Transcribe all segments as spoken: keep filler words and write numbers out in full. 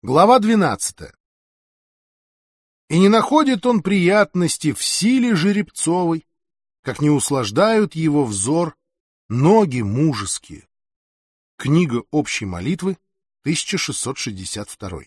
Глава двенадцатая. И не находит он приятности в силе жеребцовой, как не услаждают его взор ноги мужеские. Книга общей молитвы, тысяча шестьсот шестьдесят два.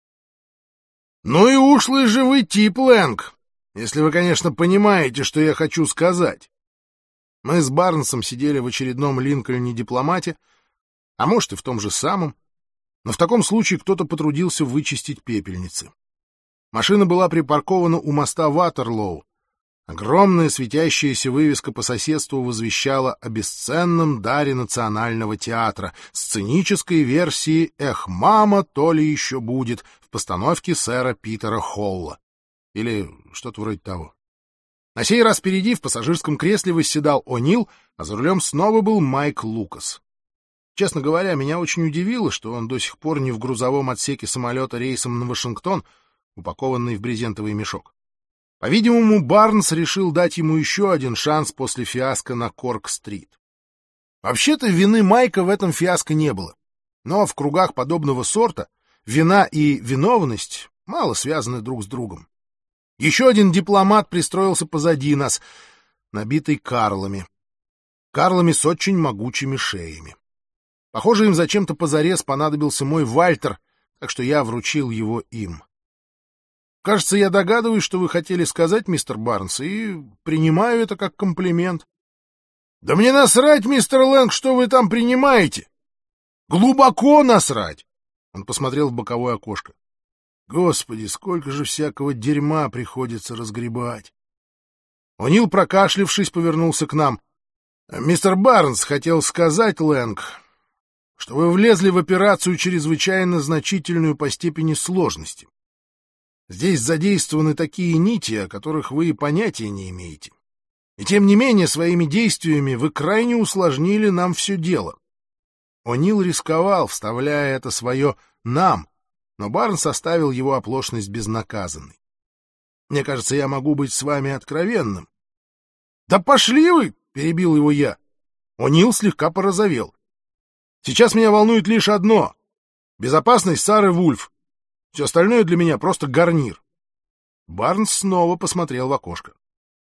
Ну и ушлый же вы тип, Лэнг, если вы, конечно, понимаете, что я хочу сказать. Мы с Барнсом сидели в очередном Линкольне-дипломате, а может и в том же самом, но в таком случае кто-то потрудился вычистить пепельницы. Машина была припаркована у моста Ватерлоу. Огромная светящаяся вывеска по соседству возвещала о бесценном даре национального театра, сценической версии «Эх, мама, то ли еще будет» в постановке сэра Питера Холла. Или что-то вроде того. На сей раз впереди в пассажирском кресле восседал О'Нил, а за рулем снова был Майк Лукас. Честно говоря, меня очень удивило, что он до сих пор не в грузовом отсеке самолета рейсом на Вашингтон, упакованный в брезентовый мешок. По-видимому, Барнс решил дать ему еще один шанс после фиаско на Корк-стрит. Вообще-то вины Майка в этом фиаско не было, но в кругах подобного сорта вина и виновность мало связаны друг с другом. Еще один дипломат пристроился позади нас, набитый карлами. Карлами с очень могучими шеями. Похоже, им зачем-то позарез понадобился мой Вальтер, так что я вручил его им. Кажется, я догадываюсь, что вы хотели сказать, мистер Барнс, и принимаю это как комплимент. — Да мне насрать, мистер Лэнг, что вы там принимаете! Глубоко насрать! Он посмотрел в боковое окошко. Господи, сколько же всякого дерьма приходится разгребать! О'Нил, прокашлявшись, повернулся к нам. — Мистер Барнс хотел сказать, Лэнг, что вы влезли в операцию чрезвычайно значительную по степени сложности. Здесь задействованы такие нити, о которых вы и понятия не имеете. И тем не менее, своими действиями вы крайне усложнили нам все дело. О'Нил рисковал, вставляя это свое «нам», но Барнс оставил его оплошность безнаказанной. Мне кажется, я могу быть с вами откровенным. — Да пошли вы! — перебил его я. О'Нил слегка порозовел. Сейчас меня волнует лишь одно — безопасность Сары Вульф. Все остальное для меня просто гарнир. Барнс снова посмотрел в окошко.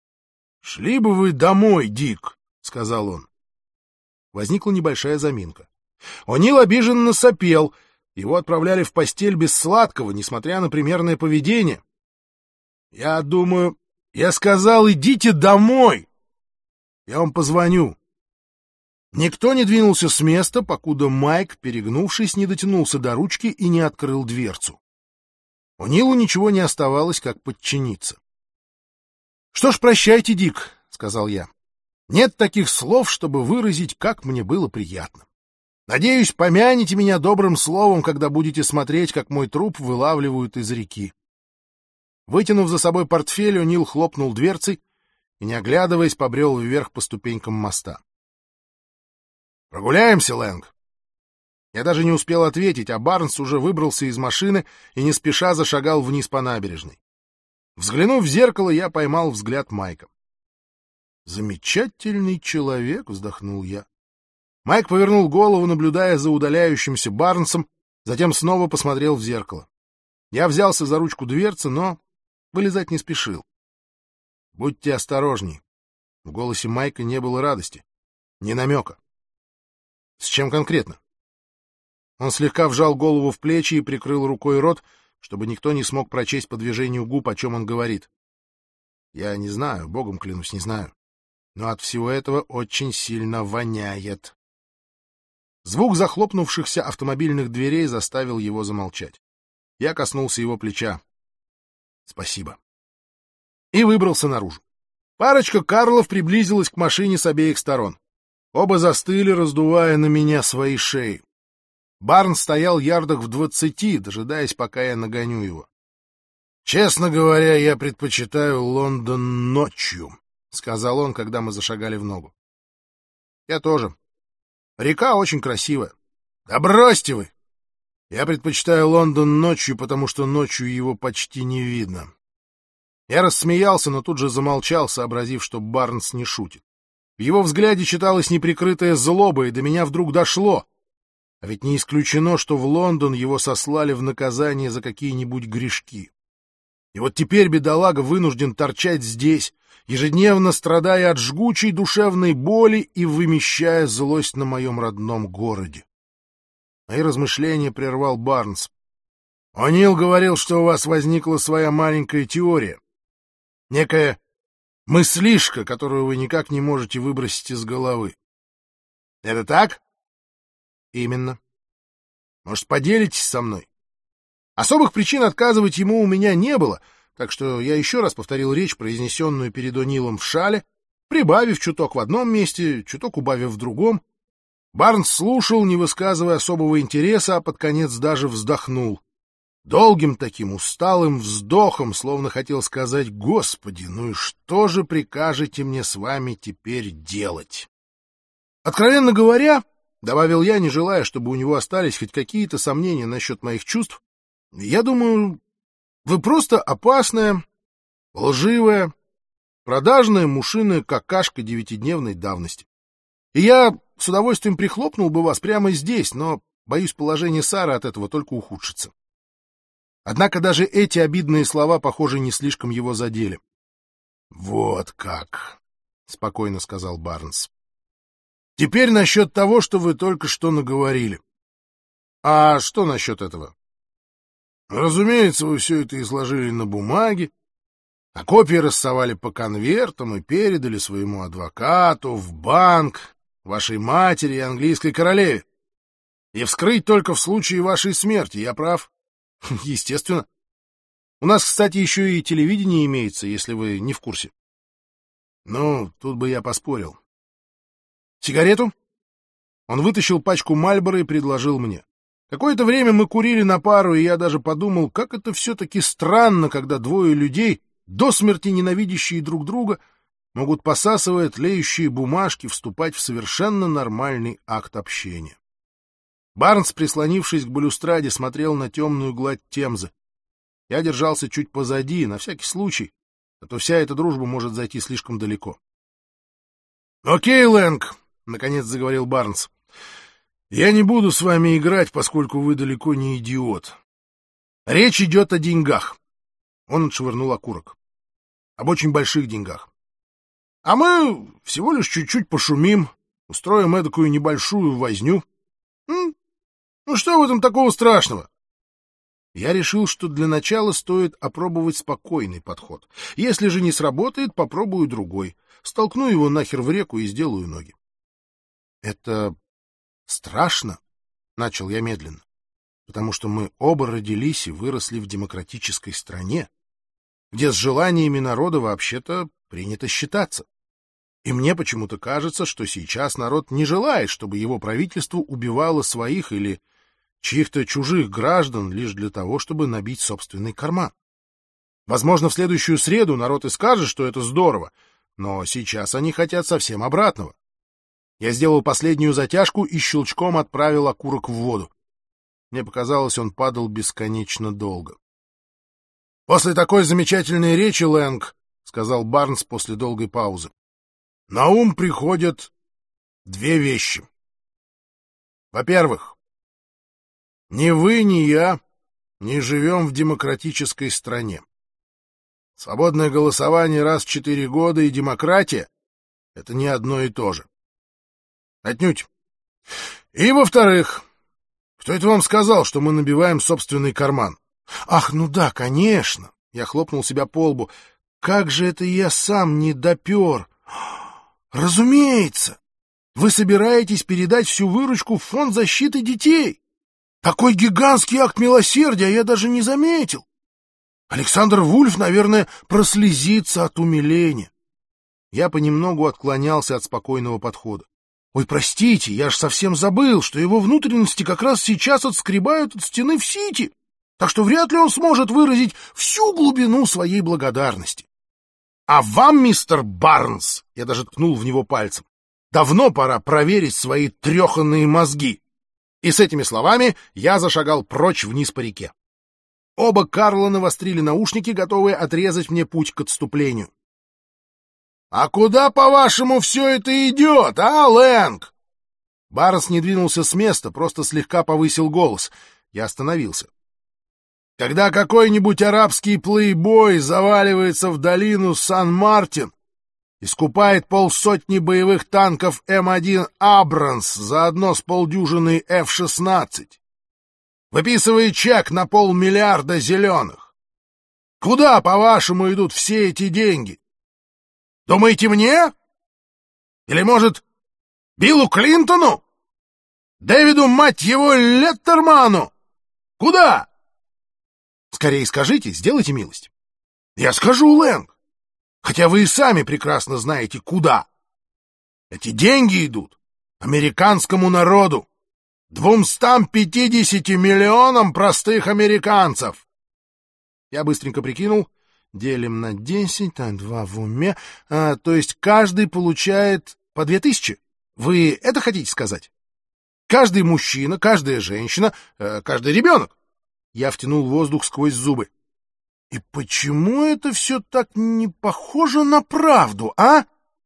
— Шли бы вы домой, Дик, — сказал он. Возникла небольшая заминка. О'Нил обиженно сопел. Его отправляли в постель без сладкого, несмотря на примерное поведение. — Я думаю... Я сказал, идите домой. Я вам позвоню. Никто не двинулся с места, покуда Майк, перегнувшись, не дотянулся до ручки и не открыл дверцу. О'Нилу ничего не оставалось, как подчиниться. — Что ж, прощайте, Дик, — сказал я. — Нет таких слов, чтобы выразить, как мне было приятно. Надеюсь, помяните меня добрым словом, когда будете смотреть, как мой труп вылавливают из реки. Вытянув за собой портфель, О'Нил хлопнул дверцей и, не оглядываясь, побрел вверх по ступенькам моста. — Прогуляемся, Лэнг? Я даже не успел ответить, а Барнс уже выбрался из машины и не спеша зашагал вниз по набережной. Взглянув в зеркало, я поймал взгляд Майка. «Замечательный человек», — вздохнул я. Майк повернул голову, наблюдая за удаляющимся Барнсом, затем снова посмотрел в зеркало. Я взялся за ручку дверцы, но вылезать не спешил. «Будьте осторожней». В голосе Майка не было радости, ни намека. «С чем конкретно?» Он слегка вжал голову в плечи и прикрыл рукой рот, чтобы никто не смог прочесть по движению губ, о чем он говорит. Я не знаю, богом клянусь, не знаю. Но от всего этого очень сильно воняет. Звук захлопнувшихся автомобильных дверей заставил его замолчать. Я коснулся его плеча. Спасибо. И выбрался наружу. Парочка Карлов приблизилась к машине с обеих сторон. Оба застыли, раздувая на меня свои шеи. Барнс стоял ярдах в двадцати, дожидаясь, пока я нагоню его. — Честно говоря, я предпочитаю Лондон ночью, — сказал он, когда мы зашагали в ногу. — Я тоже. Река очень красивая. — Да бросьте вы! Я предпочитаю Лондон ночью, потому что ночью его почти не видно. Я рассмеялся, но тут же замолчал, сообразив, что Барнс не шутит. В его взгляде читалась неприкрытая злоба, и до меня вдруг дошло. А ведь не исключено, что в Лондон его сослали в наказание за какие-нибудь грешки. И вот теперь бедолага вынужден торчать здесь, ежедневно страдая от жгучей душевной боли и вымещая злость на моем родном городе. Мои размышления прервал Барнс. «О'Нил говорил, что у вас возникла своя маленькая теория. Некая мыслишка, которую вы никак не можете выбросить из головы. Это так?» «Именно. Может, поделитесь со мной?» Особых причин отказывать ему у меня не было, так что я еще раз повторил речь, произнесенную перед О'Нилом в шале, прибавив чуток в одном месте, чуток убавив в другом. Барнс слушал, не высказывая особого интереса, а под конец даже вздохнул. Долгим таким усталым вздохом, словно хотел сказать: «Господи, ну и что же прикажете мне с вами теперь делать?» «Откровенно говоря, — добавил я, не желая, чтобы у него остались хоть какие-то сомнения насчет моих чувств, — я думаю, вы просто опасная, лживая, продажная мушиная какашка девятидневной давности. И я с удовольствием прихлопнул бы вас прямо здесь, но, боюсь, положение Сары от этого только ухудшится». Однако даже эти обидные слова, похоже, не слишком его задели. «Вот как!» — спокойно сказал Барнс. «Теперь насчет того, что вы только что наговорили. А что насчет этого?» «Разумеется, вы все это изложили на бумаге, а копии рассовали по конвертам и передали своему адвокату, в банк, вашей матери и английской королеве. И вскрыть только в случае вашей смерти, я прав?» «Естественно. У нас, кстати, еще и телевидение имеется, если вы не в курсе». «Ну, тут бы я поспорил». «Сигарету?» Он вытащил пачку Мальборо и предложил мне. Какое-то время мы курили на пару, и я даже подумал, как это все-таки странно, когда двое людей, до смерти ненавидящие друг друга, могут, посасывая тлеющие бумажки, вступать в совершенно нормальный акт общения. Барнс, прислонившись к балюстраде, смотрел на темную гладь Темзы. Я держался чуть позади, на всякий случай, а то вся эта дружба может зайти слишком далеко. — Окей, Лэнг, — наконец заговорил Барнс. — Я не буду с вами играть, поскольку вы далеко не идиот. Речь идет о деньгах. Он отшвырнул окурок. Об очень больших деньгах. А мы всего лишь чуть-чуть пошумим, устроим эдакую небольшую возню. М? Ну что в этом такого страшного? Я решил, что для начала стоит опробовать спокойный подход. Если же не сработает, попробую другой. Столкну его нахер в реку и сделаю ноги. — Это страшно, — начал я медленно, — потому что мы оба родились и выросли в демократической стране, где с желаниями народа вообще-то принято считаться. И мне почему-то кажется, что сейчас народ не желает, чтобы его правительство убивало своих или чьих-то чужих граждан лишь для того, чтобы набить собственный карман. Возможно, в следующую среду народ и скажет, что это здорово, но сейчас они хотят совсем обратного. Я сделал последнюю затяжку и щелчком отправил окурок в воду. Мне показалось, он падал бесконечно долго. — После такой замечательной речи, Лэнг, — сказал Барнс после долгой паузы, — на ум приходят две вещи. Во-первых, ни вы, ни я не живем в демократической стране. Свободное голосование раз в четыре года и демократия — это не одно и то же. Отнюдь. И, во-вторых, кто это вам сказал, что мы набиваем собственный карман? Ах, ну да, конечно. Я хлопнул себя по лбу. Как же это я сам не допер? Разумеется. Вы собираетесь передать всю выручку в фонд защиты детей. Такой гигантский акт милосердия я даже не заметил. Александр Вульф, наверное, прослезится от умиления. Я понемногу отклонялся от спокойного подхода. Ой, простите, я ж совсем забыл, что его внутренности как раз сейчас отскребают от стены в Сити, так что вряд ли он сможет выразить всю глубину своей благодарности. А вам, мистер Барнс, я даже ткнул в него пальцем, давно пора проверить свои треханные мозги. И с этими словами я зашагал прочь вниз по реке. Оба Карла навострили наушники, готовые отрезать мне путь к отступлению. — А куда, по-вашему, все это идет, а, Лэнг? Барнс не двинулся с места, просто слегка повысил голос. Я остановился. Когда какой-нибудь арабский плейбой заваливается в долину Сан-Мартин и скупает полсотни боевых танков эм один «Абрамс» заодно с полдюжиной эф шестнадцать, выписывает чек на полмиллиарда зеленых, куда, по-вашему, идут все эти деньги? Думаете, мне? Или, может, Биллу Клинтону? Дэвиду, мать его, Леттерману? Куда? Скорее скажите, сделайте милость. Я скажу, Лэнг, хотя вы и сами прекрасно знаете, куда. Эти деньги идут американскому народу, двумстам пятидесяти миллионам простых американцев. Я быстренько прикинул, делим на десять, а два в уме, а, то есть каждый получает по две тысячи. Вы это хотите сказать? Каждый мужчина, каждая женщина, э, каждый ребенок. Я втянул воздух сквозь зубы. И почему это все так не похоже на правду, а?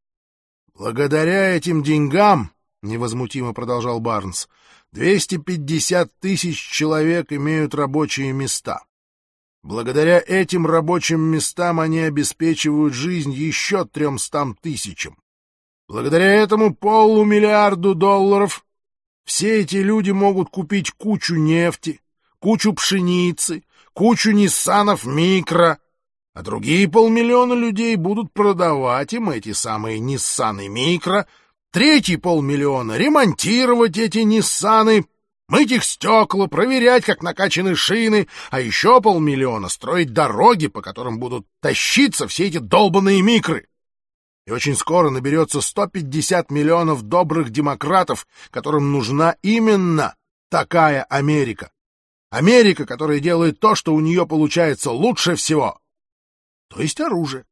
Благодаря этим деньгам, невозмутимо продолжал Барнс, двести пятьдесят тысяч человек имеют рабочие места. Благодаря этим рабочим местам они обеспечивают жизнь еще тремстам тысячам. Благодаря этому полумиллиарду долларов все эти люди могут купить кучу нефти, кучу пшеницы, кучу ниссанов микро, а другие полмиллиона людей будут продавать им эти самые ниссаны микро, третий полмиллиона ремонтировать эти ниссаны, мыть их стекла, проверять, как накачаны шины, а еще полмиллиона строить дороги, по которым будут тащиться все эти долбаные микры. И очень скоро наберется сто пятьдесят миллионов добрых демократов, которым нужна именно такая Америка. Америка, которая делает то, что у нее получается лучше всего. То есть оружие.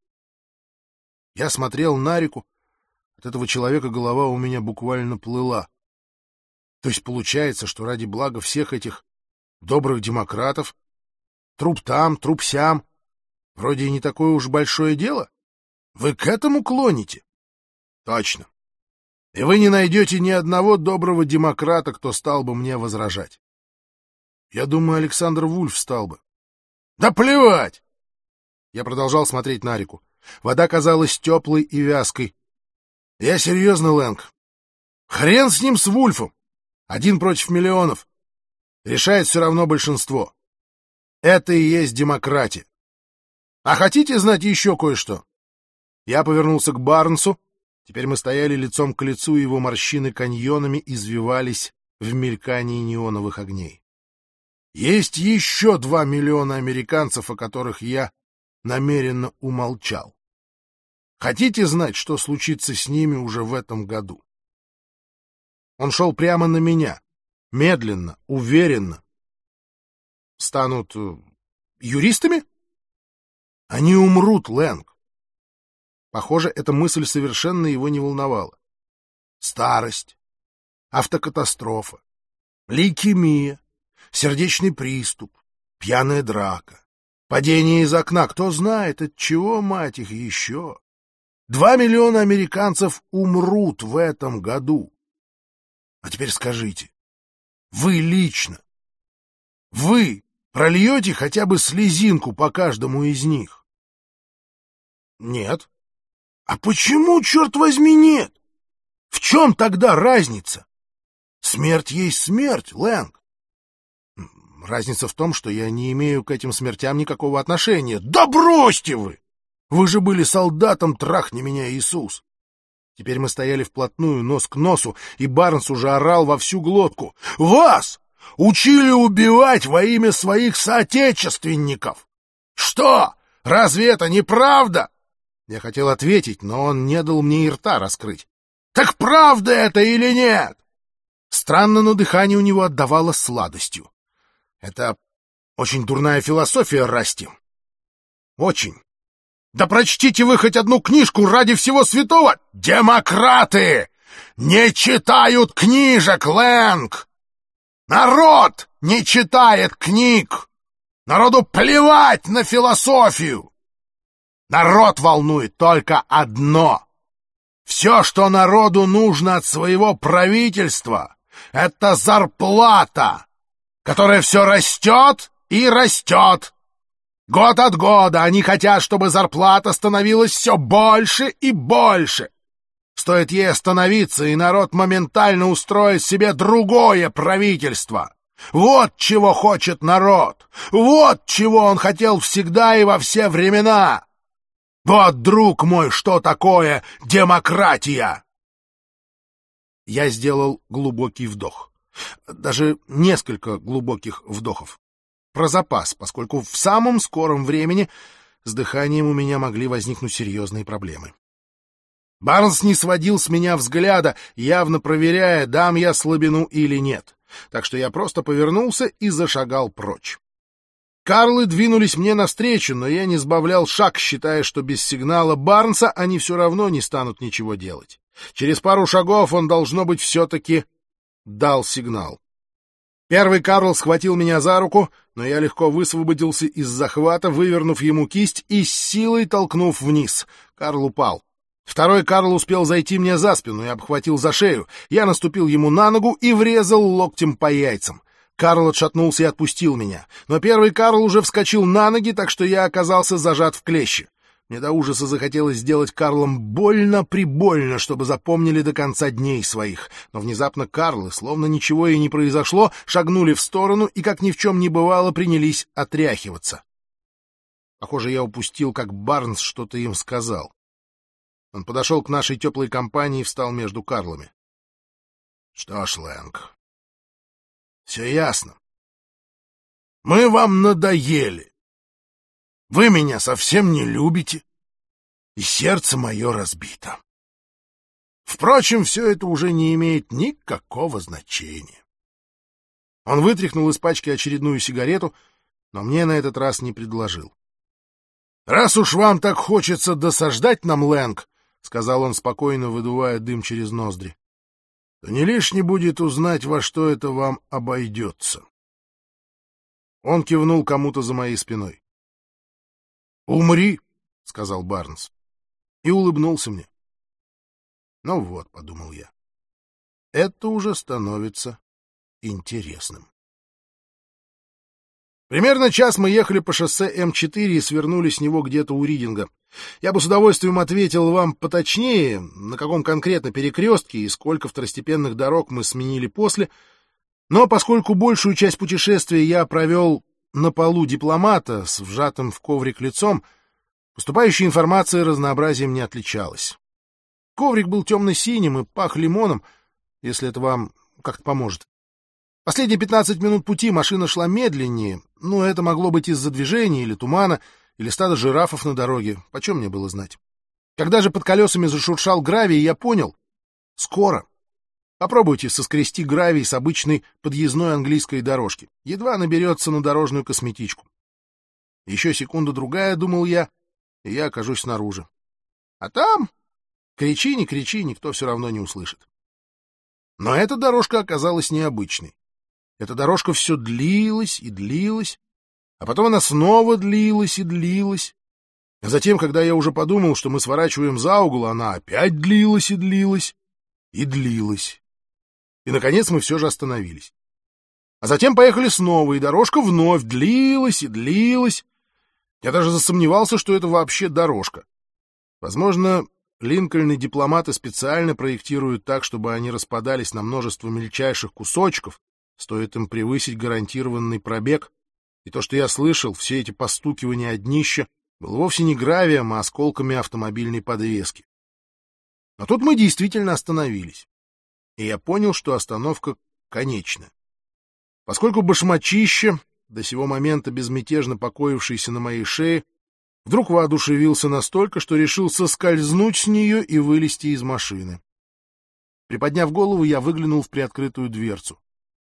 Я смотрел на реку. От этого человека голова у меня буквально плыла. То есть получается, что ради блага всех этих добрых демократов труп там, труп сям, вроде и не такое уж большое дело? Вы к этому клоните? Точно. И вы не найдете ни одного доброго демократа, кто стал бы мне возражать. Я думаю, Александр Вульф стал бы. Да плевать! Я продолжал смотреть на реку. Вода казалась теплой и вязкой. Я серьезно, Лэнг. Хрен с ним, с Вульфом. Один против миллионов. Решает все равно большинство. Это и есть демократия. А хотите знать еще кое-что? Я повернулся к Барнсу. Теперь мы стояли лицом к лицу, и его морщины каньонами извивались в мелькании неоновых огней. Есть еще два миллиона американцев, о которых я намеренно умолчал. Хотите знать, что случится с ними уже в этом году? Он шел прямо на меня, медленно, уверенно. Станут э, юристами? Они умрут, Лэнг. Похоже, эта мысль совершенно его не волновала. Старость, автокатастрофа, лейкемия, сердечный приступ, пьяная драка, падение из окна. Кто знает, от чего, мать их, еще? Два миллиона американцев умрут в этом году. А теперь скажите, вы лично, вы прольете хотя бы слезинку по каждому из них? Нет. А почему, черт возьми, нет? В чем тогда разница? Смерть есть смерть, Лэнг. Разница в том, что я не имею к этим смертям никакого отношения. Да бросьте вы! Вы же были солдатом, трахни меня, Иисус! Теперь мы стояли вплотную, нос к носу, и Барнс уже орал во всю глотку. Вас учили убивать во имя своих соотечественников! Что? Разве это не правда? Я хотел ответить, но он не дал мне и рта раскрыть. Так правда это или нет? Странно, но дыхание у него отдавало сладостью. Это очень дурная философия, Расти. Очень. Да прочтите вы хоть одну книжку ради всего святого! Демократы не читают книжек, Лэнг! Народ не читает книг! Народу плевать на философию! Народ волнует только одно Все, что народу нужно от своего правительства, — это зарплата, которая все растет и растет. Год от года они хотят, чтобы зарплата становилась все больше и больше. Стоит ей остановиться, и народ моментально устроит себе другое правительство. Вот чего хочет народ, вот чего он хотел всегда и во все времена. Вот, друг мой, что такое демократия!» Я сделал глубокий вдох. Даже несколько глубоких вдохов. Про запас, поскольку в самом скором времени с дыханием у меня могли возникнуть серьезные проблемы. Барнс не сводил с меня взгляда, явно проверяя, дам я слабину или нет. Так что я просто повернулся и зашагал прочь. Карлы двинулись мне навстречу, но я не сбавлял шаг, считая, что без сигнала Барнса они все равно не станут ничего делать. Через пару шагов он, должно быть, все-таки дал сигнал. Первый Карл схватил меня за руку, но я легко высвободился из захвата, вывернув ему кисть и с силой толкнув вниз. Карл упал. Второй Карл успел зайти мне за спину и обхватил за шею. Я наступил ему на ногу и врезал локтем по яйцам. Карл отшатнулся и отпустил меня. Но первый Карл уже вскочил на ноги, так что я оказался зажат в клещи. Мне до ужаса захотелось сделать Карлам больно-прибольно, чтобы запомнили до конца дней своих. Но внезапно Карлы, словно ничего и не произошло, шагнули в сторону и, как ни в чем не бывало, принялись отряхиваться. Похоже, я упустил, как Барнс что-то им сказал. Он подошел к нашей теплой компании и встал между Карлами. — Что ж, Лэнг, все ясно. Мы вам надоели. Вы меня совсем не любите, и сердце мое разбито. Впрочем, все это уже не имеет никакого значения. Он вытряхнул из пачки очередную сигарету, но мне на этот раз не предложил. — Раз уж вам так хочется досаждать нам, Лэнг, — сказал он, спокойно выдувая дым через ноздри, — то не лишне будет узнать, во что это вам обойдется. Он кивнул кому-то за моей спиной. — Умри, — сказал Барнс, и улыбнулся мне. Ну вот, — подумал я, — это уже становится интересным. Примерно час мы ехали по шоссе Эм четыре и свернули с него где-то у Ридинга. Я бы с удовольствием ответил вам поточнее, на каком конкретно перекрестке и сколько второстепенных дорог мы сменили после, но поскольку большую часть путешествия я провел на полу дипломата с вжатым в коврик лицом, поступающая информация разнообразием не отличалась. Коврик был темно-синим и пах лимоном, если это вам как-то поможет. Последние пятнадцать минут пути машина шла медленнее, но это могло быть из-за движения или тумана, или стада жирафов на дороге, почем мне было знать. Когда же под колесами зашуршал гравий, я понял — скоро. Попробуйте соскрести гравий с обычной подъездной английской дорожки. Едва наберется на дорожную косметичку. Еще секунда-другая, думал я, и я окажусь снаружи. А там, кричи, не кричи, никто все равно не услышит. Но эта дорожка оказалась необычной. Эта дорожка все длилась и длилась, а потом она снова длилась и длилась. А затем, когда я уже подумал, что мы сворачиваем за угол, она опять длилась и длилась и длилась. И, наконец, мы все же остановились. А затем поехали снова, и дорожка вновь длилась и длилась. Я даже засомневался, что это вообще дорожка. Возможно, Линкольн и дипломаты специально проектируют так, чтобы они распадались на множество мельчайших кусочков, стоит им превысить гарантированный пробег. И то, что я слышал, все эти постукивания о днище, было вовсе не гравием, а осколками автомобильной подвески. Но тут мы действительно остановились. И я понял, что остановка конечна. Поскольку башмачище, до сего момента безмятежно покоившийся на моей шее, вдруг воодушевился настолько, что решил соскользнуть с нее и вылезти из машины. Приподняв голову, я выглянул в приоткрытую дверцу.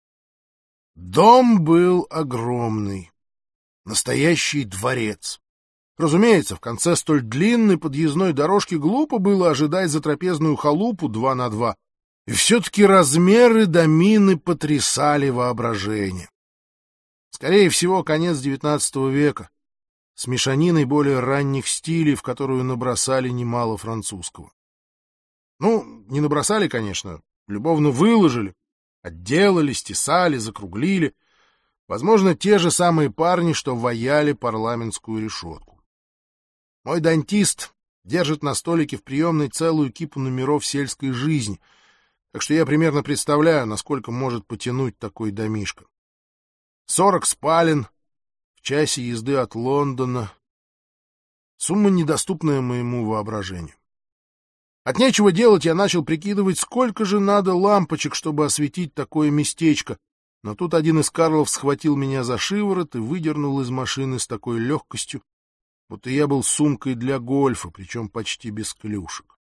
Дом был огромный. Настоящий дворец. Разумеется, в конце столь длинной подъездной дорожки глупо было ожидать затрапезную халупу два на два. И все-таки размеры домины потрясали воображение. Скорее всего, конец девятнадцатого века, с мешаниной более ранних стилей, в которую набросали немало французского. Ну, не набросали, конечно, любовно выложили, отделали, стесали, закруглили. Возможно, те же самые парни, что ваяли парламентскую решетку. Мой дантист держит на столике в приемной целую кипу номеров сельской жизни, так что я примерно представляю, насколько может потянуть такой домишко. Сорок спален, в часе езды от Лондона. Сумма, недоступная моему воображению. От нечего делать я начал прикидывать, сколько же надо лампочек, чтобы осветить такое местечко, но тут один из Карлов схватил меня за шиворот и выдернул из машины с такой легкостью, будто я был сумкой для гольфа, причем почти без клюшек.